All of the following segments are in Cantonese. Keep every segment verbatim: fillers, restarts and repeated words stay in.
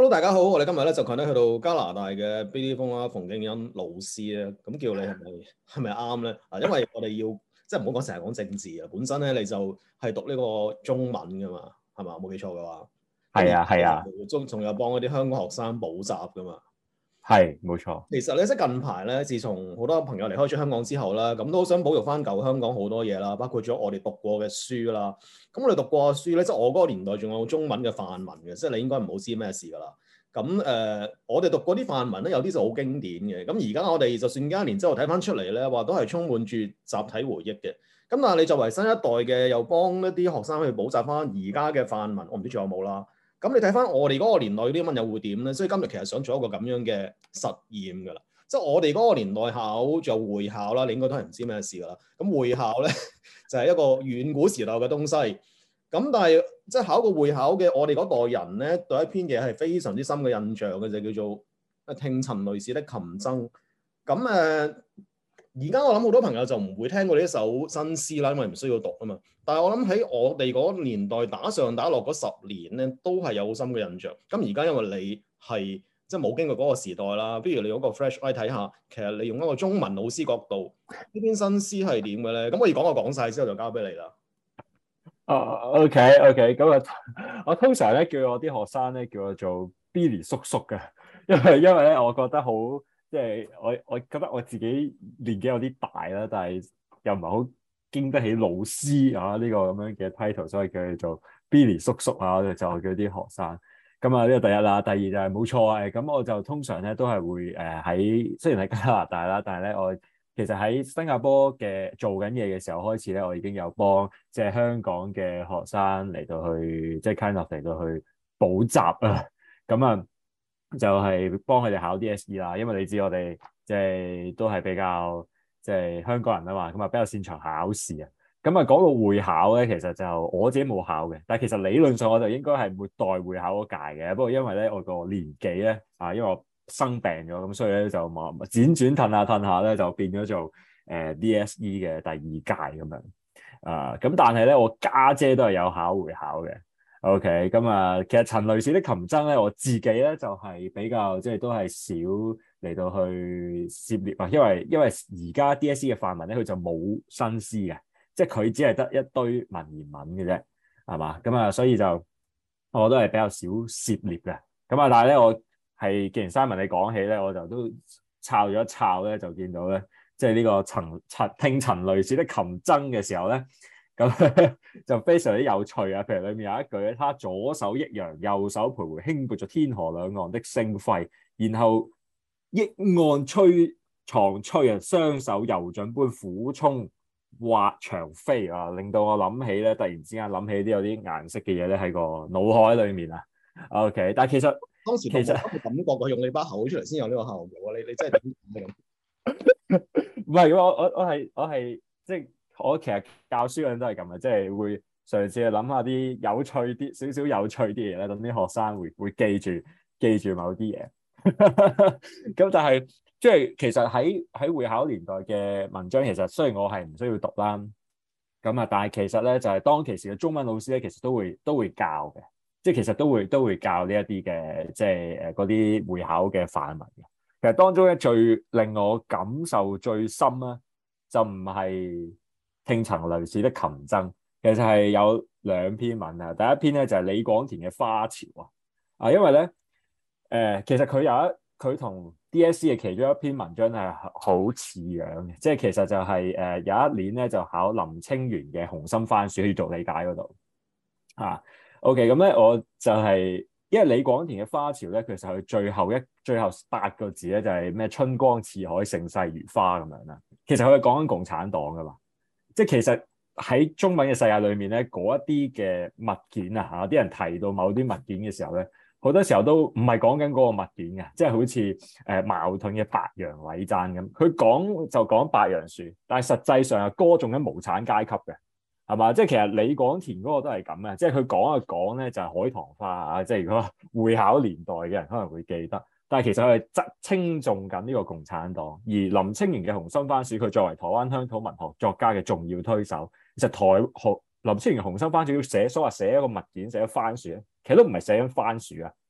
Hello，大家好，我哋今日咧就近咧去到加拿大嘅 B D 風啦，馮敬恩老師咧，咁叫你係咪係咪啱咧？啊，因為我哋要即係唔好講成日講政治啊，本身咧你就係讀呢個中文噶嘛，係嘛？冇記錯嘅話，咁係啊，係啊， 而中仲有幫嗰啲香港學生補習噶嘛。 係冇錯。 其實咧，即係近排咧，自從好多朋友離開咗香港之後啦，咁都好想保育翻舊香港好多嘢啦，包括咗我哋讀過嘅書啦。咁我哋讀過嘅書咧，即係我嗰個年代仲有中文嘅範文嘅，即係你應該唔好知咩事噶啦。咁誒、呃，我哋讀嗰啲範文咧，有啲就好經典嘅。咁而家我哋就算加一年之後睇翻出嚟咧，話都係充滿住集體回憶嘅。咁但係你作為新一代嘅，又幫一啲學生去補習翻而家嘅範文，我唔知仲有冇啦。咁你睇翻我哋嗰個年代啲文又會點咧？所以今日其實想做一個咁樣嘅實驗㗎啦。即係我哋嗰個年代考就會考啦，你應該都係唔知咩事㗎啦。咁會考咧就係一個遠古時代嘅東西。咁但係即係考個會考嘅，我哋嗰代人咧對一篇嘢係非常之深嘅印象嘅，就叫做《聽陳雷氏的琴箏》。咁誒。呃而家我諗好多朋友就唔會聽過呢一首新詩啦，因為唔需要讀啊嘛。但係我諗喺我哋嗰年代打上打落嗰十年咧，都係有好深嘅印象。咁而家因為你係即係冇經過嗰個時代啦，不如你用個 fresh eye 睇下，其實你用一個中文老師角度，呢篇新詩係點嘅咧？咁可以講我講晒之後就交俾你啦。 哦，OK，OK，咁啊，我通常咧叫我啲學生咧叫我做 Billy 叔叔嘅，因為因為咧我覺得好，即係我我覺得我自己年紀有啲大啦，但係又唔係好經得起老師啊呢個咁樣嘅 title，所以叫佢做 Billy 叔叔啊，就叫啲學生。咁啊呢個第一啦，第二就係冇錯啊，咁我就通常咧都係會誒喺雖然喺加拿大啦，但係咧我。其實喺新加坡嘅做緊嘢嘅時候開始咧，我已經有幫即係香港嘅學生嚟到去即係 kind of 嚟到去補習啊。咁啊就係幫佢哋考 D S E 啦，因為你知我哋即係都係比較即係香港人啊嘛，咁啊比較擅長考試啊。咁啊講到會考咧，其實就我自己冇考嘅，但係其實理論上我就應該係末代會考嗰屆嘅。不過因為咧我個年紀咧啊，因為我生病咗，咁所以咧就冇輾轉褪下褪下咧，就變咗做誒、呃、D S E 嘅第二屆咁樣啊。咁但係咧，我家姐，姐都係有考會考嘅。OK，咁啊，其實陳雷氏的琴箏咧，我自己咧就係、是、比較即係都係少嚟到去涉獵啊，因為因為而家 D S E 嘅範文咧，佢就冇新詩嘅，即係佢只係得一堆文言文嘅啫，係嘛？咁啊，所以就我都係比較少涉獵嘅。咁啊，但係咧我。係，既然 Simon 你講起咧，我就都抄咗一抄咧，就見到咧，即係呢個陳陳聽陳雷氏的琴箏嘅時候咧，咁就非常之有趣啊！譬如裏面有一句咧，他左手抑揚，右手徘徊，輕撥着天河兩岸的星輝，然後憶按吹床吹啊，雙手游隼般俯衝滑長飛啊，令到我諗起咧，突然之間諗起啲有啲顏色嘅嘢咧喺個腦海裏面啊。OK，但係其實。 當時讀其實個感覺，佢用你把口出嚟先有呢個效果。你你真係點咁？ 唔係我我我係我係即係我其實教書嗰陣都係咁嘅，即係會嘗試去諗下啲有趣啲少少有趣啲嘢咧，等啲學生會會記住記住某啲嘢。咁但係即係其實喺喺會考年代嘅文章，其實雖然我係唔需要讀啦，咁啊，但係其實咧就係、是、當其時嘅中文老師咧，其實都會都會教嘅。即係其實都會都會教呢一啲嘅，即係誒嗰啲會考嘅範文嘅。其實當中咧最令我感受最深咧，就唔係聽陳雷氏的琴箏，其實係有兩篇文啊。第一篇咧就係、是、李廣田嘅花潮啊。啊，因為咧誒、呃，其實佢有一佢同 D S E 嘅其中一篇文章係好似樣嘅，即係其實就係、是、誒、呃、有一年咧就考林清玄嘅紅心番薯，去做理解嗰度啊。O.K. 咁咧，我就係、是、因為李廣田嘅花潮咧，其實佢最後一最後八個字咧就係咩春光似海，盛世如花咁樣啦。其實佢係講緊共產黨噶嘛，即係其實喺中文嘅世界裏面咧，嗰一啲嘅物件啊嚇，啲人提到某啲物件嘅時候咧，好多時候都唔係講緊嗰個物件嘅，即係好似誒矛盾嘅白楊禮讚咁。佢講就講白楊樹，但係實際上係歌頌緊無產階級嘅。係嘛？即係其實李廣田嗰個都係咁嘅，即係佢講一講咧就係、是、海棠花啊！即係如果會考年代嘅人可能會記得，但係其實佢係側稱頌緊呢個共產黨。而林清玄嘅紅心番薯，佢作為台灣鄉土文學作家嘅重要推手，其實台學林清玄嘅紅心番薯要寫所謂寫一個物件寫咗番薯咧，其實都唔係寫緊番薯啊，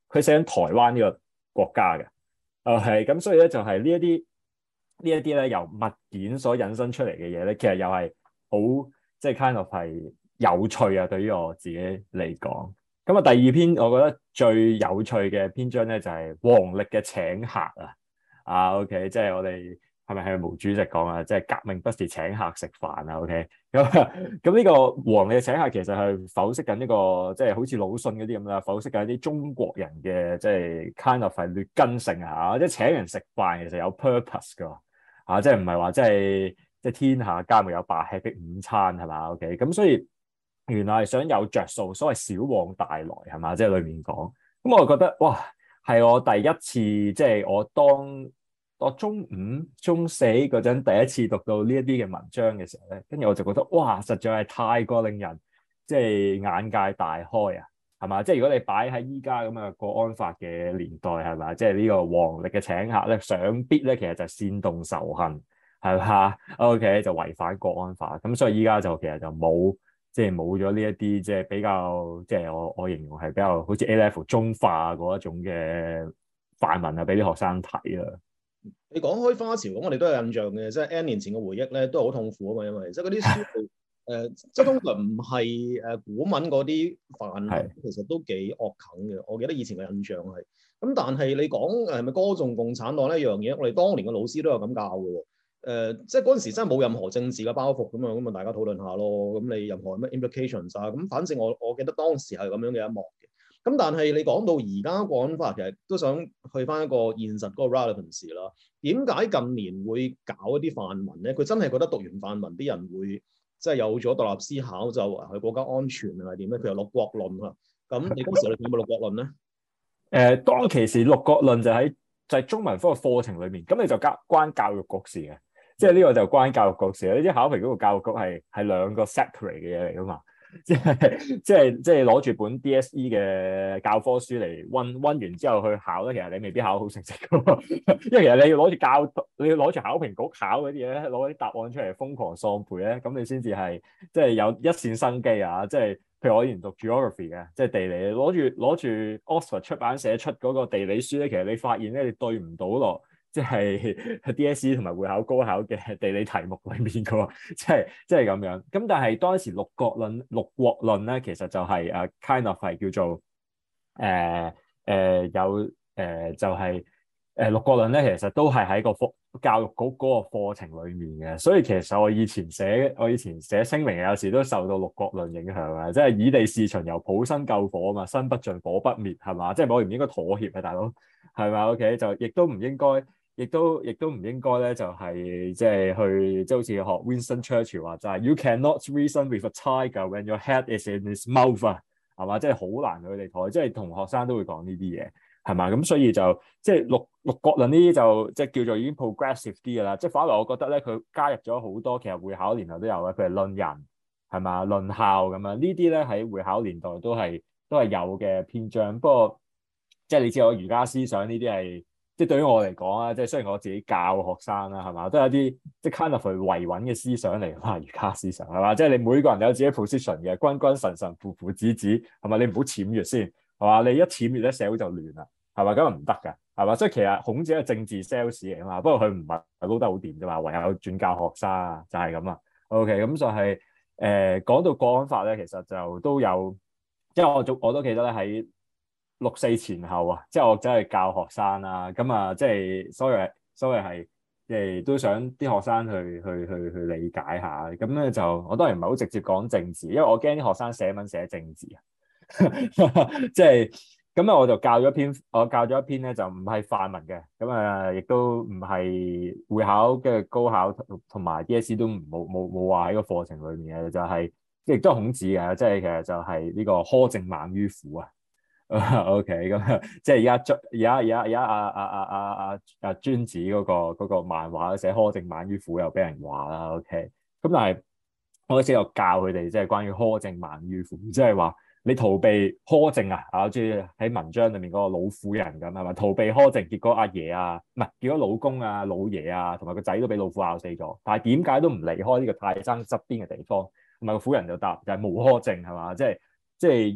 佢寫緊台灣呢個國家嘅。誒係咁，所以咧就係呢一啲呢一啲咧由物件所引申出嚟嘅嘢咧，其實又係好即係 kind of 係有趣啊！對於我自己嚟講，咁啊第二篇我覺得最有趣嘅篇章咧就係、是、黃歷嘅請客啊！啊 OK，即係我哋係咪係毛主席講啊？即係革命不是請客食飯啊！OK，咁咁呢個黃歷嘅請客其實係剖析緊呢個即係好似魯迅嗰啲咁啦，剖析緊一啲中國人嘅即係 kind of 係劣根性啊！即係請人食飯其實有 purpose 㗎。啊，即係唔係話即係即係天下間沒有白吃的午餐係嘛？OK，咁所以原來係想有着數，所謂小往大來係嘛？即係裏面講，咁我就覺得哇，係我第一次即係我當我中五、中四嗰陣第一次讀到呢一啲嘅文章嘅時候咧，跟住我就覺得哇，實在係太過令人即係眼界大開啊！係嘛？即係如果你擺喺依家咁嘅國安法嘅年代係嘛？即係呢個黃歷嘅請客咧，想必咧其實就煽動仇恨係嘛 ？OK 就違反國安法，咁所以依家就其實就冇即係冇咗呢一啲即係比較即係我我形容係比較好似 A level 中化嗰一種嘅範文啊，俾啲學生睇啦。 你講開花潮咁，我哋都有印象嘅，即係 N 年前嘅回憶咧，都係好痛苦啊嘛，因為即係嗰啲書誒、呃，即係通常唔係誒古文嗰啲範文，其實都幾惡啃嘅。我記得以前嘅印象係咁，但係你講誒係咪歌頌共產黨呢一樣嘢？我哋當年嘅老師都有咁教嘅喎。誒、呃，即係嗰陣時真係冇任何政治嘅包袱咁樣，咁啊大家討論下咯。咁你任何咩 implications 啊？咁反正我我記得當時係咁樣嘅一幕嘅。咁但係你講到而家國安法，其實都想去翻一個現實嗰個 relevance 啦。點解近年會搞一啲泛民咧？佢真係覺得讀完泛民啲人會即係有咗獨立思考，就係國家安全係點咧？佢又六國論啊。咁你嗰時有冇六國論咧？誒、 呃，當其時六國論就喺就係中文科嘅課程裏面，咁你就交關教育局事嘅，即係呢個就關教育局事。你知考評嗰個教育局係係兩個 separate 嘅嘢嚟噶嘛？即係即係即係攞住本 D S E 嘅教科書嚟溫溫完之後去考咧，其實你未必考好成績噶嘛，因為其實你要攞住教，你要攞住考評局考嗰啲嘢，攞啲答案出嚟瘋狂喪背咧，咁你先至係即係有一線生機啊！即係譬如我以前讀 geography 嘅，即係地理，攞住攞住 Oxford 出版社出嗰個地理書咧，其實你發現咧你對唔到落。即係 D S E 同埋會考高考嘅地理題目裏面嘅，即係即係咁樣。咁但係當時六國論、六國論咧，其實就係誒 kind of 係叫做誒誒、呃呃、有誒、呃、就係、是、誒、呃、六國論咧，其實都係喺個課教育局嗰個課程裏面嘅。所以其實我以前寫我以前寫聲明有時都受到六國論影響啊，即係以地事秦由抱薪救火啊嘛，身不盡火不滅係嘛，即係我唔應該妥協啊，大佬係嘛 ？OK 就亦都唔應該。亦都亦都唔應該咧，就係即係去即係好似學 Winston Churchill 話就係 You cannot reason with a tiger when your head is in his mouth 啊，係嘛？即係好難佢哋台，即係同學生都會講呢啲嘢，係嘛？咁所以就即係六六國論呢啲就即係叫做已經 progressive 啲㗎啦。即係反為我覺得咧，佢加入咗好多其實會考年代都有嘅，譬如論人係嘛、論校咁樣呢啲咧喺會考年代都係都係有嘅篇章。不過即係你知我儒家思想呢啲係。即係對於我嚟講啊，即係雖然我自己教學生啦，係嘛，都有啲即係 kind of 維穩嘅思想嚟㗎，儒家思想係嘛，即係你每個人有自己 position 嘅，君君臣臣，父父子子係咪？你唔好僭越先係嘛，你一僭越咧社會就亂啦，係嘛，咁啊唔得㗎，係嘛，所以其實孔子係政治 sales 嚟㗎嘛，不過佢唔係撈得好掂啫嘛，唯有轉教學生啊，就係咁啊。OK，咁就係、是、誒、呃、講到國安法咧，其實就都有，即係我仲我都記得咧喺。六四前後啊，即係我真係教學生啦，咁啊，即係所謂所謂係，即係都想啲學生去去去去理解下，咁咧就我當然唔係好直接講政治，因為我驚啲學生寫文寫政治啊，即係咁啊，我就教咗一篇，我教咗一篇咧就唔係範文嘅，咁啊亦都唔係會考嘅高考同埋 D S E 都冇冇冇話喺個課程裏面嘅，就係亦都係孔子嘅，即係其實就係呢個苛政猛於虎啊。O K， 咁即係而家而家而家而家阿阿阿阿阿阿尊子嗰個嗰個漫畫寫苛政猛於虎又俾人話啦。O K，咁但係我嗰時又教佢哋即係關於苛政猛於虎，即係話你逃避苛政啊，啊，即係喺文章裏面嗰個老婦人咁係咪？逃避苛政，結果阿爺啊，唔係結果老公啊、老爺啊，同埋個仔都俾老虎咬死咗。但係點解都唔離開呢個泰山側邊嘅地方？同埋個婦人就答就係無苛政係嘛？即係即係要。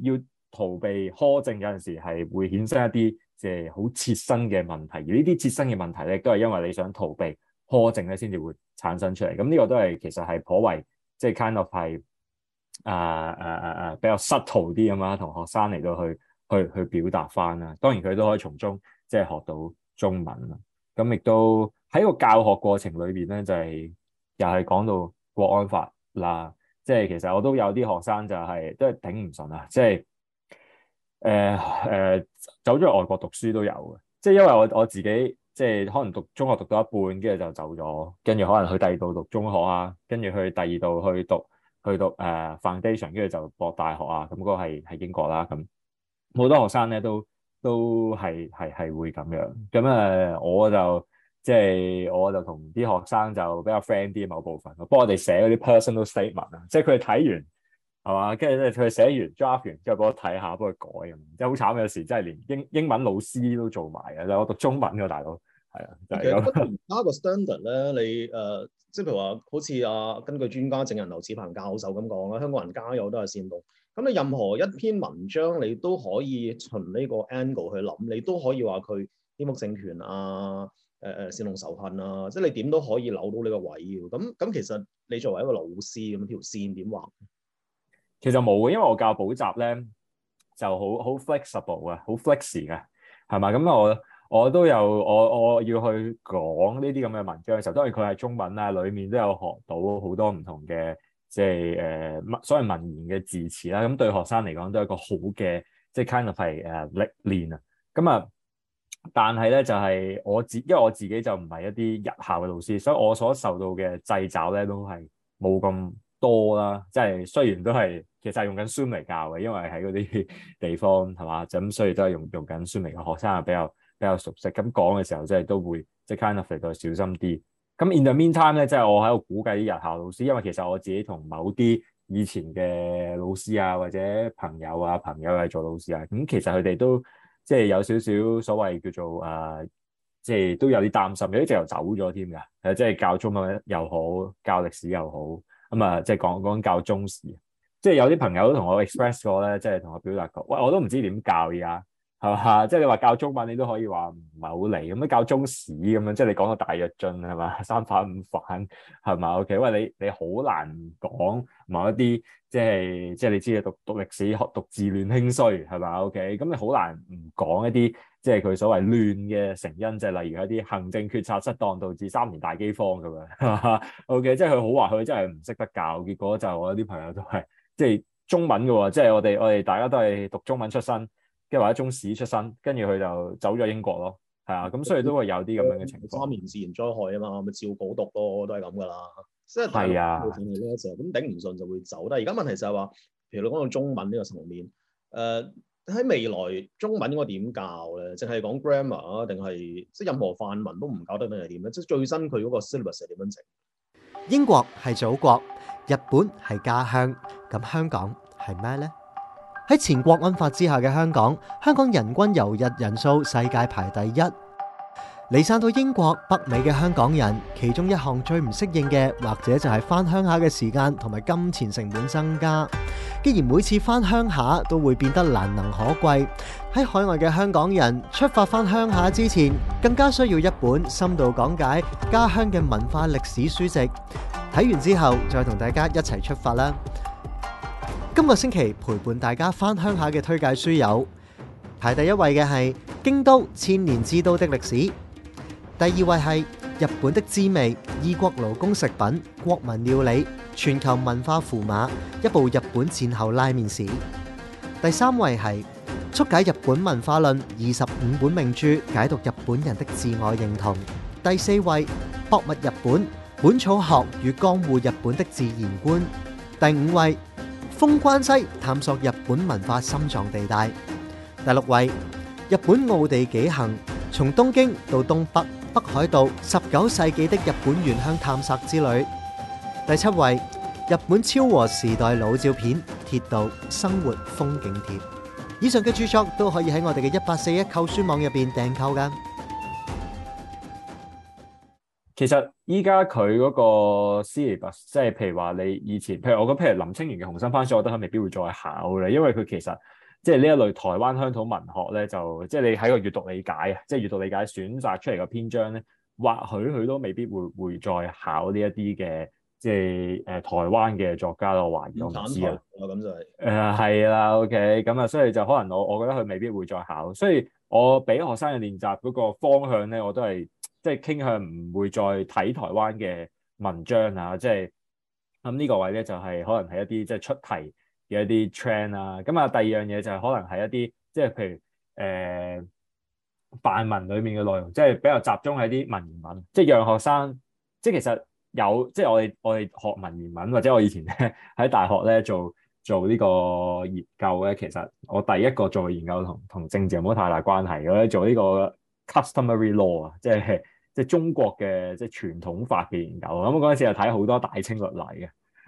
逃避苛政有陣時係會衍生一啲即係好切身嘅問題，而呢啲切身嘅問題咧，都係因為你想逃避苛政咧，先至會產生出嚟。咁呢個都係其實係頗為即係 kind of 係啊啊啊啊比較 subtle 啲咁啦，同學生嚟到去去去表達翻啦。當然佢都可以從中即係學到中文啦。咁亦都喺個教學過程裏邊咧，就係、是、又係講到國安法啦。即係其實我都有啲學生就係、是、都係頂唔順啊，即係誒誒走咗去外國讀書都有嘅。即係因為我我自己即係可能讀中學讀到一半，跟住就走咗，跟住可能去第二度讀中學啊，跟住去第二度去讀去讀誒、uh, foundation，跟住就博大學啊。咁、那、嗰個係係英國啦。咁好多學生咧都都係係係會咁樣。咁誒我就即係我就同啲學生就比較 friend 啲某部分，幫我哋寫嗰啲 personal statement 啊，即係佢哋睇完係嘛，跟住咧佢哋寫完 draft 完之後幫我睇下，幫佢改咁，即係好慘，有時真係連英英文老師都做埋嘅。就我讀中文嘅大佬係啊，就係咁。 而家個 standard 咧，你誒、呃、即係譬如話，好似啊根據專家證人劉智鵬教授咁講啦，香港人加油都係煽動。咁你任何一篇文章，你都可以從呢個 angle 去諗，你都可以話佢顛覆政權啊。誒誒、呃、煽動仇恨啊！即係你點都可以扭到呢個位嘅。咁咁其實你作為一個老師咁條線點畫？ 其實冇嘅，因為我教補習咧就好好 flexible 啊，好 flexy 嘅，係嘛？咁我我都有我我要去講呢啲咁嘅文章嘅時候，當然佢係中文啦，裡面都有學到好多唔同嘅即係誒所謂文言嘅字詞啦。咁對學生嚟講都係一個好嘅即係 kind of 係誒歷練啊。咁啊〜但係咧就係、是、我自，因為我自己就唔係一啲日校嘅老師，所以我所受到嘅掣肘咧都係冇咁多啦。即係雖然都係其實係用緊 Zoom 嚟教嘅，因為喺嗰啲地方係嘛，咁所以都係用用緊 Zoom 嚟嘅。學生係比較比較熟悉，咁講嘅時候即係都會即係 kind of 嚟到小心啲。咁 in the meantime 咧，即係我喺度估計啲日校老師，因為其實我自己同某啲以前嘅老師啊或者朋友啊朋友係做老師啊，咁其實佢哋都。即係有少少所謂叫做誒、呃，即係都有啲擔心，有啲直頭走咗添㗎。誒，即係教中文又好，教歷史又好，咁啊，即係講講教中史。即係有啲朋友都同我 express 過咧，即係同我表達過，喂，我都唔知點教而家，係嘛？即係你話教中文，你都可以話唔係好嚟，咁樣教中史咁樣，即係你講到大躍進係嘛，三反五反係嘛 ？OK，喂，你你好難講某一啲。即係即係你知嘅，讀讀歷史學讀治亂興衰係嘛 ？OK，咁你好難唔講一啲即係佢所謂亂嘅成因，即係例如一啲行政決策失當導致三年大饑荒咁樣。OK，即係佢好話佢真係唔識得教，結果就我啲朋友都係即係中文嘅喎，即係我哋我哋大家都係讀中文出身，跟住或者中史出身，跟住佢就走咗英國咯，係啊，咁所以都會有啲咁樣嘅情況。 三年自然災害啊嘛，咪照稿讀咯，都係咁噶啦。即係係啊， 呢一隻咁頂唔順就會走。但係而家問題就係話，譬如你講到中文呢個層面，誒、呃、喺未來中文應該點教咧？淨係講 grammar 啊，定係即係任何範文都唔教得定係點咧？即係最新佢嗰個 syllabus 係點樣整？ 英國係祖國，日本係家鄉，咁香港係咩呢？喺前國安法之下嘅香港，香港人均遊日人數世界排第一。離散到英國、北美嘅香港人，其中一項最唔適應嘅，或者就係返鄉下嘅時間同埋金錢成本增加。既然每次返鄉下都會變得難能可貴，喺海外嘅香港人出發返鄉下之前，更加需要一本深度講解家鄉嘅文化歷史書籍。睇完之後，再同大家一齊出發啦！今個星期陪伴大家返鄉下嘅推介書有：排第一位嘅係《京都千年之都的歷史》。第二位係日本的滋味、異國勞工食品、國民料理、全球文化符碼，一部日本戰後拉麵史。第三位係速解日本文化論二十五本名著，解讀日本人的自我認同。第四位博物日本、本草學與江戶日本的自然觀。第五位封關西，探索日本文化心臟地帶。第六位日本奧地幾行，從東京到東北北海道十九世紀的日本原鄉探索之旅。第七位日本昭和時代老照片、鐵道生活風景貼。以上嘅著作都可以喺我哋嘅一八四一購書網入邊訂購噶。 其實依家佢嗰個 syllabus，即係譬如話你以前，譬如我覺得譬如林清玄嘅《紅心番書》，我覺得佢未必會再考嘅，因為佢其實即係呢一類台灣鄉土文學咧，就即係你喺個閱讀理解啊，即係閱讀理解選擇出嚟嘅篇章咧，或許佢都未必會會再考呢一啲嘅。即係誒、呃、台灣嘅作家咯，我懷疑我唔知啊。 咁就係誒係啦，OK，咁啊，所以就可能我我覺得佢未必會再考，所以我俾學生嘅練習嗰個方向咧，我都係即係傾向唔會再睇台灣嘅文章啊，即係咁呢個位咧就係、是、可能係一啲即係出題嘅一啲 trend 啊。咁啊，第二樣嘢就係可能係一啲即係譬如誒範文裡面嘅內容，即係比較集中喺啲文言文，即係讓學生即係其實。有即係我哋我哋學文言文或者我以前咧喺大學咧做做呢個研究咧，其實我第一個做嘅研究同同政治冇太大關係嘅咧，做呢個 customary law 啊，即係即係中國嘅即係傳統法嘅研究。咁嗰陣時就睇好多大清律例嘅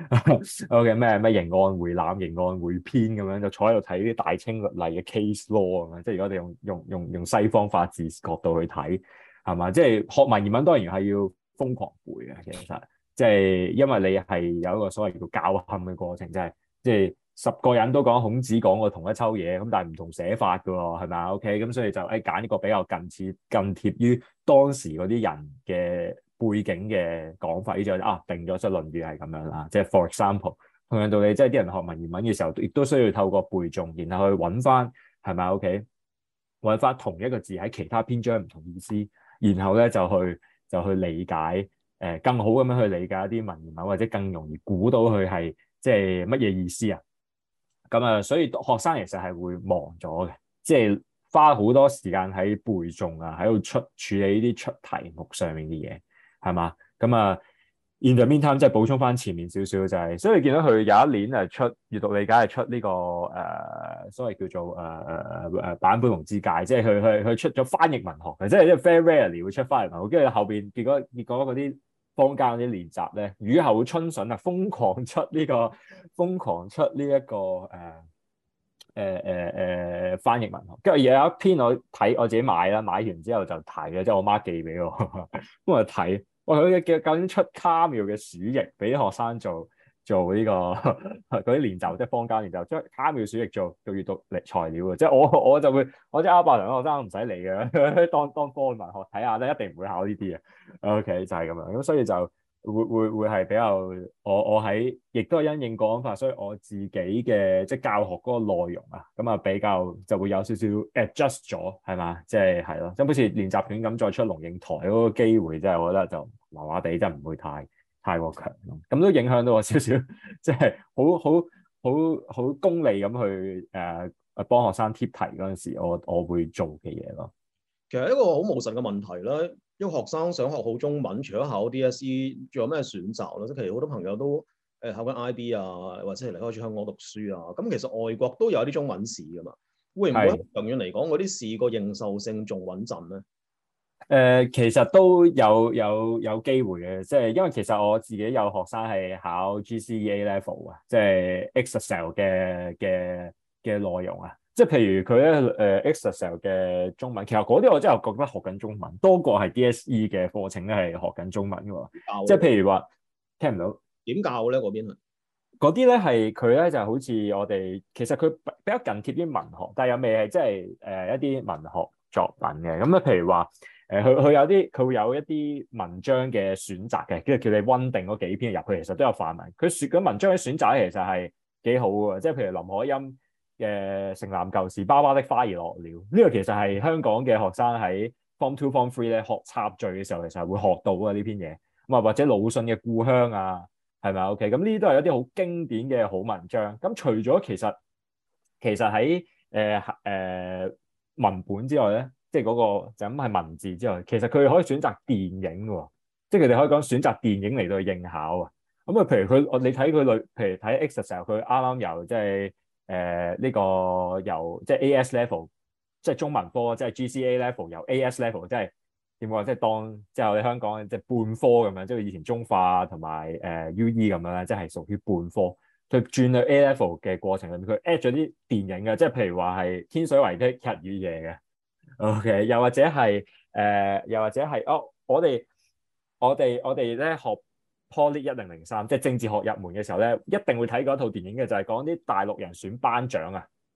，OK 咩咩刑案會覽、刑案會編咁樣，就坐喺度睇啲大清律例嘅 case law 咁樣。即係如果我哋用用用用西方法治角度去睇，係嘛？即係學文言文當然係要瘋狂背嘅，其實即係因為你係有一個所謂叫教冚嘅過程，即係即係十個人都講孔子講過同一抽嘢，咁但係唔同寫法㗎喎，係咪啊？OK，咁所以就誒揀一個比較近似、近貼於當時嗰啲人嘅背景嘅講法，呢就啊定咗，即係論語係咁樣啦。即係 for example，同樣道理，即係啲人學文言文嘅時候，亦都需要透過背誦，然後去揾翻係咪 OK，揾翻同一個字喺其他篇章唔同意思，然後咧就去。就去理解，誒、呃、更好咁樣去理解一啲文言文，或者更容易估到佢係即係乜嘢意思啊？咁啊，所以學生其實係會忘咗嘅，即係花好多時間喺背誦啊，喺度出處理呢啲出題目上面嘅嘢，係嘛？咁啊 ，in the meantime 即係補充翻前面少少就係、是，所以見到佢有一年係出閱讀理解係出呢、這個誒、呃、所謂叫做誒誒誒誒版本龍之介，即係佢佢佢出咗翻譯文學嘅，即係即係 very rarely 會出翻譯文學，跟住後邊結果結果嗰啲坊間嗰啲練習咧，雨後春筍啊，瘋狂出呢、這個瘋狂出呢、這、一個誒誒誒誒翻譯文學，跟住有一篇我睇我自己買啦，買完之後就睇嘅，即係我媽寄俾我，咁我睇。我佢嘅究竟出卡妙嘅鼠疫俾學生做做呢、這個嗰啲練習，即係坊間練習，將卡妙鼠疫做做閱讀材料嘅，即係我我就會我即係阿伯同學生唔使理嘅，當當科文學睇下咧，一定唔會考呢啲嘅。OK 就係咁樣，咁所以就會會會係比較我我喺亦都係因應國安法，所以我自己嘅即係教學嗰個內容啊，咁啊比較就會有少少 adjust 咗，係嘛？即係係咯，即係好似練習卷咁再出龍應台嗰個機會，即係我覺得就麻麻地，真係唔會太太過強咯。咁都影響到我少少，即係好好好好功利咁去誒誒幫學生貼題嗰陣時，我我會做嘅嘢咯。 其實一個好務實嘅問題啦。因為學生想學好中文，除咗考 D S E，仲有咩選擇咧？即係其實好多朋友都誒考緊 I B 啊，或者係離開咗香港讀書啊。咁其實外國都有啲中文試噶嘛，會唔會長遠嚟講嗰啲試個認受性仲穩陣咧？誒、 呃，其實都有有有機會嘅，即係因為其實我自己有學生係考 G C E A level 啊，即係 Excel 嘅嘅嘅內容啊。即係譬如佢咧誒 Excel 嘅中文，其實嗰啲我真係覺得學緊中文多過係 D S E 嘅課程咧係學緊中文嘅喎。即係譬如話聽唔到點教咧嗰邊啊？ 嗰啲咧係佢咧就好似我哋其實佢比較近貼啲文學，但係又未係即係誒一啲文學作品嘅。咁咧譬如話誒佢佢有啲佢會有一啲文章嘅選擇嘅，跟住叫你溫定嗰幾篇入去，其實都有範文。佢選嗰文章嘅選擇咧其實係幾好嘅，即係譬如林可欽嘅城南舊事，爸爸的花兒落了，呢、這個其實係香港嘅學生喺 Form Two、Form Three 咧學插序嘅時候，其實係會學到嘅呢篇嘢。咁啊，或者魯迅嘅故鄉啊，係咪 OK？咁呢啲都係一啲好經典嘅好文章。咁除咗其實其實喺誒誒文本之外咧，即係嗰個就咁係文字之外，其實佢哋可以選擇電影嘅，即係佢哋可以講選擇電影嚟到應考啊。咁啊，譬如佢我你睇佢類，譬如睇 Excel，佢啱啱由即係。誒呢、呃這個由即係 A S level，即係中文科，即係 G C A level，由 A S level，即係點講？即係當之後你香港即係半科咁樣，即係以前中化同埋誒 U E 咁樣咧，即係屬於半科。佢轉去 A level 嘅過程裏面，佢 add 咗啲電影嘅，即係譬如話係天水圍的日與夜嘅。OK，又或者係誒、呃，又或者係哦，我哋我哋我哋咧學。Poly 一零零三，即係政治學入門嘅時候咧，一定會睇嗰套電影嘅，就係講啲大陸人選班長啊，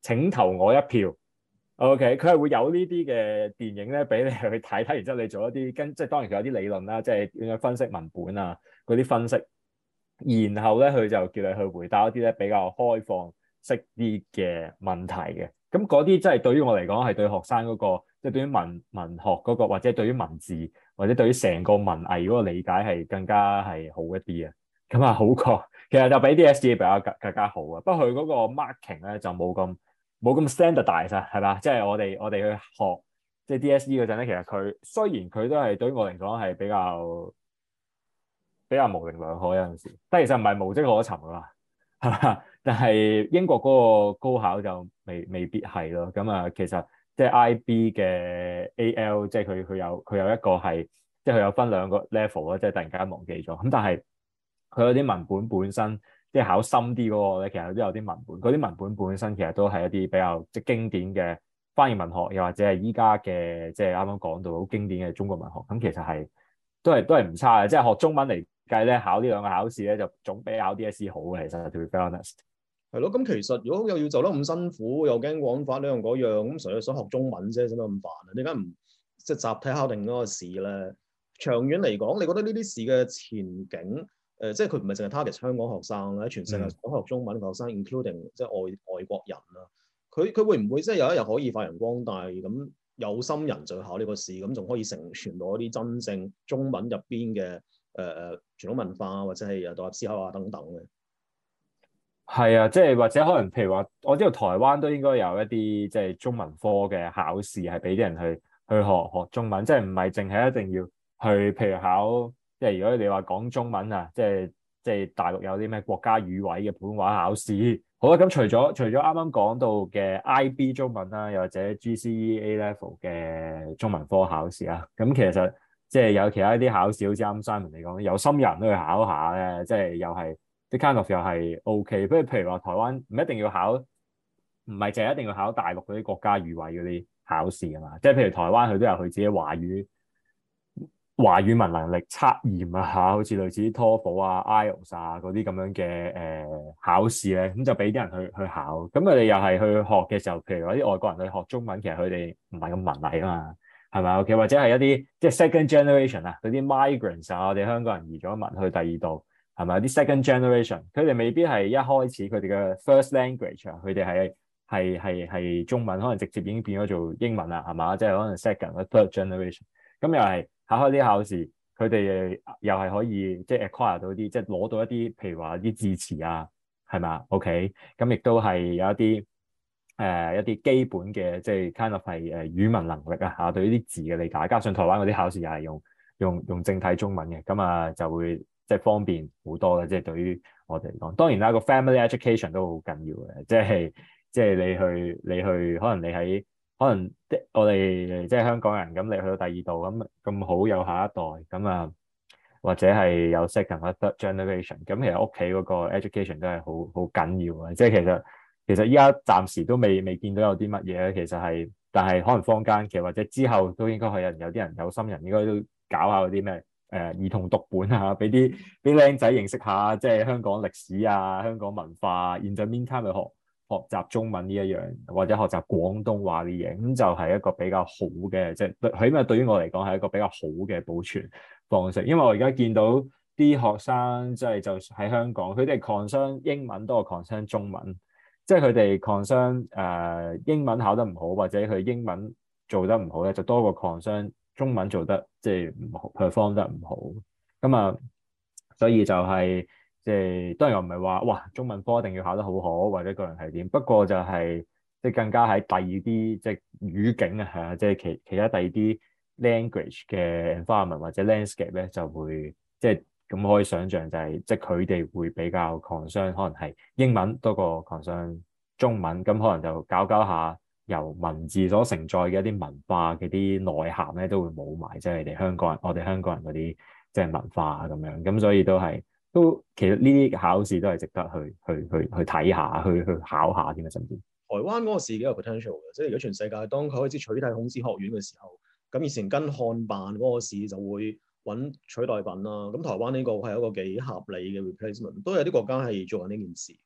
請投我一票。OK，佢係會有呢啲嘅電影咧，俾你去睇，睇完之後你做一啲跟，即係當然佢有啲理論啦，即係點樣分析文本啊嗰啲分析，然後咧佢就叫你去回答一啲咧比較開放式啲嘅問題嘅。咁嗰啲即係對於我嚟講係對學生嗰個，即係對於文文學嗰個，或者對於文字，或者對於成個文藝嗰個理解係更加係好一啲啊。咁啊好過，其實就比 D S E 比較更更加好啊。不過佢嗰個 marking 咧就冇咁冇咁 standardize 啊，係嘛？即係我哋我哋去學即係 D S E 嗰陣咧，其實佢雖然佢都係對於我嚟講係比較比較模棱兩可有陣時，但其實唔係無跡可尋噶嘛，係嘛？但係英國嗰個高考就未未必係咯。咁啊，其實即係 I B 嘅 A L， 即係佢佢有佢有一個係即係佢有分兩個 level 咯，即係突然間忘記咗。咁但係佢有啲文本本身。即係考深啲嗰個咧，其實都有啲文本，嗰啲文本本身其實都係一啲比較即係經典嘅翻譯文學，又或者係依家嘅即係啱啱講到好經典嘅中國文學，咁其實係都係都係唔差嘅。即係學中文嚟計咧，考呢兩個考試咧就總比考 D S E 好嘅。其實 to be honest 係咯，咁其實如果又要做得咁辛苦，又驚講法呢樣嗰樣，咁純粹想學中文啫，使乜咁煩啊？點解唔即係集體考定嗰個試咧？長遠嚟講，你覺得呢啲試嘅前景？誒、呃，即係佢唔係淨係 target 香港學生啦，全世界想學中文嘅學生、嗯、，including 即係外外國人啦。佢佢會唔會即係有一日可以發揚光大咁？有心人就去考呢個試，咁仲可以承傳到一啲真正中文入邊嘅誒誒傳統文化或者係獨立思考啊等等嘅。 係啊，即係或者可能譬如話，我知道台灣都應該有一啲即係中文科嘅考試係俾啲人去去學學中文，即係唔係淨係一定要去譬如考。即係如果你話講中文啊，即係即係大陸有啲咩國家語委嘅普通話考試，好啦，咁除咗除咗啱啱講到嘅 I B 中文啦，又或者 G C E A Level 嘅中文科考試啊，咁其實即係有其他啲考試，好似啱 Simon 嚟講，有心人都去考下咧，即係又係啲 kind of 又係 OK。不過譬如話台灣唔一定要考，唔係淨係一定要考大陸嗰啲國家語委嗰啲考試啊嘛，即係譬如台灣佢都有佢自己華語。華語文能力測驗啊嚇，好似類似啲托福啊、I E L T S 啊嗰啲咁樣嘅誒、呃、考試咧，咁就俾啲人去去考。咁佢哋又係去學嘅時候，譬如話啲外國人去學中文，其實佢哋唔係咁文藝啊嘛，係咪 OK？或者係一啲即係 second generation 啊，嗰啲 migrants 啊，我哋香港人移咗民去第二度，係咪？啲 second generation，佢哋未必係一開始佢哋嘅 first language 啊，佢哋係係係係中文，可能直接已經變咗做英文啦，係嘛？即係可能 second 或 third generation，咁又係。考開啲考試，佢哋又係可以即係 acquire 到啲，即係攞到一啲，譬如話啲字詞啊，係嘛 ？OK，咁亦都係有一啲誒、呃、一啲基本嘅，即係 kind of 係誒語文能力啊嚇，對於啲字嘅理解。加上台灣嗰啲考試又係用用用正體中文嘅，咁啊就會即係方便好多啦。即係對於我哋嚟講，當然啦，個 family education 都好緊要嘅，即係即係你去你去，可能你喺。可能我哋即係香港人咁，你去到第二度咁咁好有下一代咁啊，或者係有 second 或 third generation，咁其實屋企嗰個 education 都係好好緊要嘅。即係其實其實依家暫時都未未見到有啲乜嘢，其實係，但係可能坊間其實或者之後都應該係有有啲人有心人應該都搞下嗰啲咩誒兒童讀本啊，俾啲俾僆仔認識下即係香港歷史啊、香港文化。現在 meantime 去學。學習中文呢一樣，或者學習廣東話呢嘢，咁就係一個比較好嘅，即係起碼對於我嚟講係一個比較好嘅保存方式。因為我而家見到啲學生即係就喺香港，佢哋 concern 英文多過 concern 中文，即係佢哋 concern 誒英文考得唔好，或者佢英文做得唔好咧，就多過 concern 中文做得即係唔好 perform 得唔好。咁啊，所以就係、是。即係當然我唔係話哇中文科一定要考得好好或者個人係點，不過就係即係更加喺第二啲即係語境啊，係啊，即係其其他第二啲 language 嘅 environment 或者 landscape 咧就會即係咁可以想像就係即係佢哋會比較 concern 可能係英文多過 concern 中文，咁可能就搞搞下由文字所承載嘅一啲文化嘅啲內涵咧都會冇埋，即係你哋香港人我哋香港人嗰啲即係文化啊咁樣，咁所以都係。都其實呢啲考試都係值得去去去去睇下，去去考下添啊！甚至台灣嗰個試幾有 potential 嘅，即係如果全世界當佢開始取締孔子學院嘅時候，咁以前跟漢辦嗰個試就會揾取代品啦。咁台灣呢個係一個幾合理嘅 replacement，都有啲國家係做緊呢件事。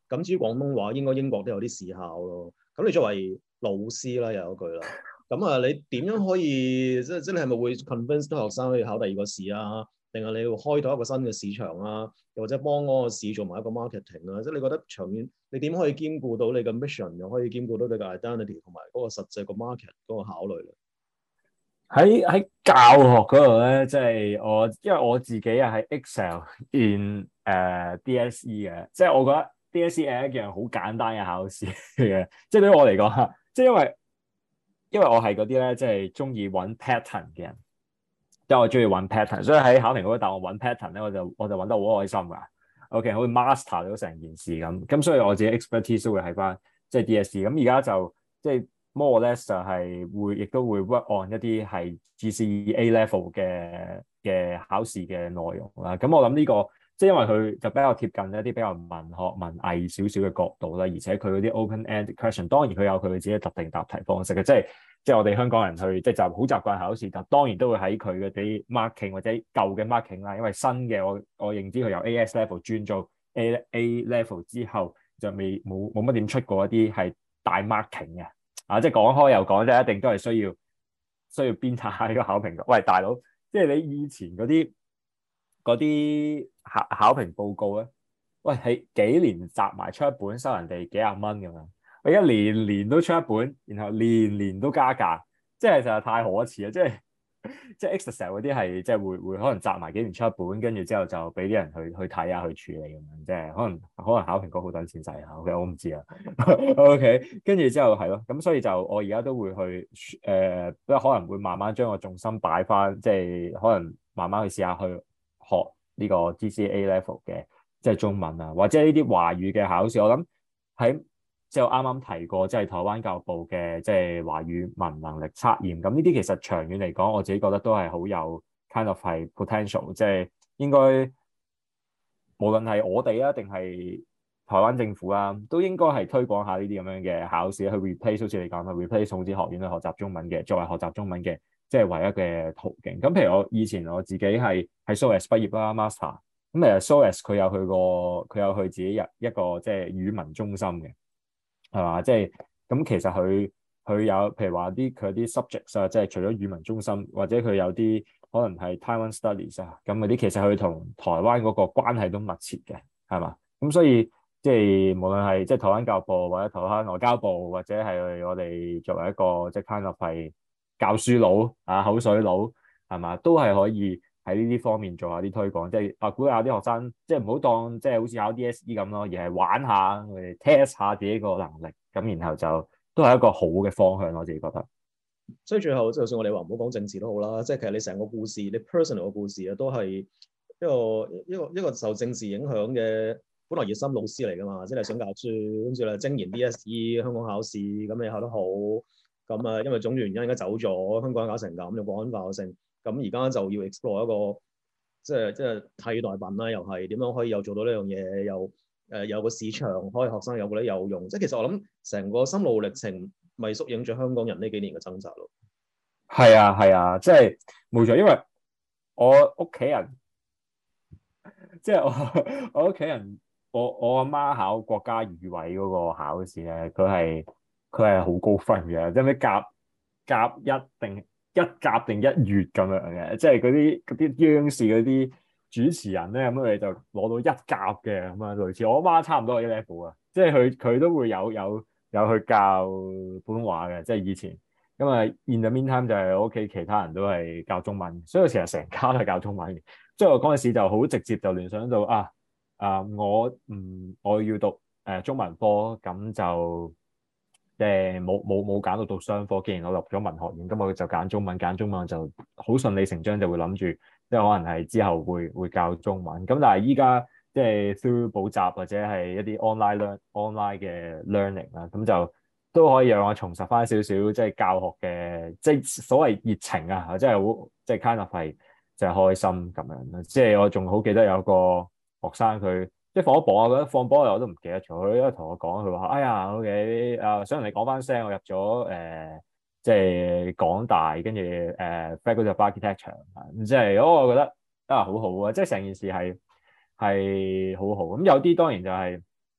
咁至於廣東話，應該英國都有啲試考咯。咁你作為老師啦，又有一句啦。咁啊，你點樣可以即即你係咪會 convince 啲學生去考第二個試啊？定係你要開到一個新嘅市場啊？又或者幫嗰個市做埋一個 marketing 啊？即係你覺得長遠你點可以兼顧到你嘅 mission，又可以兼顧到你嘅 identity 同埋嗰個實際個 market 嗰個考慮咧？ 喺喺教學嗰度咧，即係我因為我自己係喺 Excel in 誒 D S E 嘅，即係我覺得 D S E 係一樣好簡單嘅考試嘅，即係對於我嚟講，即係因為因為我係嗰啲咧，即係中意揾 pattern 嘅人，即係我中意揾 pattern，所以喺考評嗰個答案揾 pattern 咧，我就我就揾得好開心噶。OK，好似 master 咗成件事咁，咁所以我自己 expertise 都會喺翻即係 D S E，咁而家就即係 more or less 就係會，亦都會 work on 一啲係 G C E A level 嘅嘅考試嘅內容啦。咁我諗呢個即係因為佢就比較貼近一啲比較文學文藝少少嘅角度啦，而且佢嗰啲 open-end question， 當然佢有佢自己特定答題方式嘅，即係即係我哋香港人去即係就好習慣考試，但當然都會喺佢嗰啲 marking 或者舊嘅 marking 啦，因為新嘅我我認知佢由 A S level 轉做 A A level 之後就未冇冇乜點出過一啲係大 marking 嘅。啊，即係講開又講，即係一定都係需要需要鞭撻下呢個考評。喂，大佬，即係你以前嗰啲嗰啲考考評報告咧，喂係幾年集埋出一本，收人哋幾廿蚊咁樣。我而家年年都出一本，然後年年都加價，即係實在太可恥啦！即係即係 Excel 嗰啲係即係會會可能集埋幾年出一本，跟住之後就俾啲人去去睇下去處理咁樣，即係可能可能考評局好等錢使啊。OK，我唔知啊。OK， 跟住之後係咯，咁所以就我而家都會去誒，呃、可能會慢慢將個重心擺翻，即係可能慢慢去試下去學呢個 G C A level 嘅即係中文啊，或者呢啲華語嘅考試。我諗喺即係我啱啱提過，即係台灣教育部嘅即係華語文能力測驗。咁呢啲其實長遠嚟講，我自己覺得都係好有 kind of 係 potential， 即係應該無論係我哋啊，定係台灣政府啊，都應該係推廣下呢啲咁樣嘅考試，去 replace 好似你講嘅 replace 孔子學院去學習中文嘅，作為學習中文嘅即係唯一嘅途徑。咁譬如我以前我自己係喺 S O A S 畢業啦 ，master， 咁誒 S O A S 佢有去過，佢有去自己入一個即係語文中心嘅。係嘛？即係咁，其實佢佢有，譬如話啲佢啲 subjects 啊，即係除咗語文中心，或者佢有啲可能係 Taiwan Studies 啊，咁嗰啲其實佢同台灣嗰個關係都密切嘅，係嘛？咁所以即係無論係即係台灣教育部或者台灣外交部，或者係我哋作為一個即係 kind of 係教書佬啊、口水佬，係嘛？都係可以喺呢啲方面做下啲推廣，即係啊鼓勵下啲學生，即係唔好當即係好似考 D S E 咁咯，而係玩下，佢哋 test 下自己個能力，咁然後就都係一個好嘅方向，我自己覺得。 所以最後，就算我哋話唔好講政治都好啦，即係其實你成個故事，你 personal 嘅故事啊，都係一個一個一個受政治影響嘅本來熱心老師嚟㗎嘛，即係想教書，跟住咧精研 D S E 香港考試，咁你考得好，咁啊因為種原因而家走咗，香港搞成咁，有國安法性，咁而家就要 explore 一個即係即係替代品啦，又係點樣可以又做到呢樣嘢，又誒、呃、有個市場，可以學生有覺得有用，即係其實我諗成個心路歷程咪縮影咗香港人呢幾年嘅掙扎咯。 係啊係啊，即係冇錯，因為我屋企人，即係我我屋企人，我我阿媽考國家語委嗰個考試咧，佢係佢係好高分嘅，即係咩甲甲一定一甲定一乙咁樣嘅，即係嗰啲嗰啲央視嗰啲主持人咧，咁佢哋就攞到一甲嘅咁啊，類似我阿媽差唔多係 level 啊，即係佢佢都會有有有去教普通話嘅，即係以前。咁啊 in the meantime 就係我屋企其他人都係教中文，所以我成日成家都係教中文嘅。即係我嗰陣時就好直接就聯想到啊啊，我唔我要讀誒、呃、中文科，咁就誒冇冇冇揀到讀商科。既然我入咗文學院，咁我就揀中文，揀中文就好順理成章就會諗住，即係可能係之後會會教中文。咁但係依家即係 through 補習或者係一啲 online learn online 嘅 learning 啦，咁就都可以讓我重拾翻少少即係教學嘅即係所謂熱情啊，即係好即係 kind of 係就係開心咁樣啦。即係我仲好記得有個學生佢即係放咗榜，我覺得放榜我都唔記得咗。佢因為同我講，佢話：哎呀，OK 啊，想同你講翻聲，我入咗誒、呃、即係港大，跟住誒 Faculty of Architecture，即係我覺得啊好好啊，即係成件事係係好好。咁有啲當然就係、是。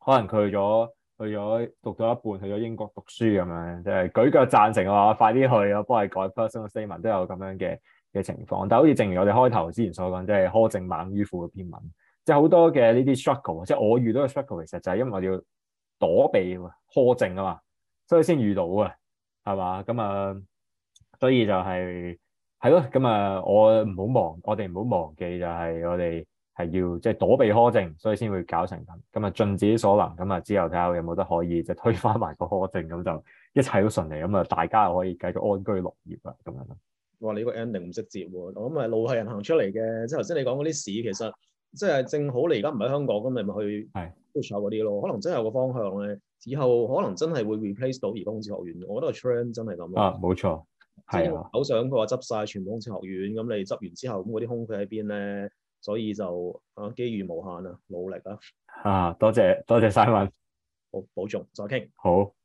可能佢去咗去咗讀到一半去咗英國讀書咁樣，即係舉腳贊成嘅話，快啲去啊，幫你改 personal statement 都有咁樣嘅嘅情況。但係好似正如我哋開頭之前所講，即係苛政猛於虎嘅篇文，即係好多嘅呢啲 struggle，即係我遇到嘅 struggle 其實就係因為我哋要躲避苛政啊嘛，所以先遇到嘅，係嘛？咁啊，所以就係係咯，咁啊，我唔好忘，我哋唔好忘記就係我哋係要即係躲避苛政，所以先會搞成咁。咁啊，盡自己所能，咁啊之後睇下有冇得可以即係推翻埋個苛政，咁就一切都順利，咁啊大家又可以繼續安居樂業啊，咁樣咯。 哇！你個 ending 唔識接喎，我諗咪路係人行出嚟嘅。即係頭先你講嗰啲市，其實即係正好你而家唔喺香港，咁你咪去係 push 下嗰啲咯。可能真係有個方向咧，以後可能真係會 replace 到而家空置學院。我覺得個 trend 真係咁咯。 啊，冇錯， 即係係啊， 口想佢話執晒全部空置學院，咁你執完之後，咁嗰啲空隙喺邊咧？所以就啊機遇無限啊，努力啊， 啊，多謝多謝 Simon， 好保重，再傾。 好。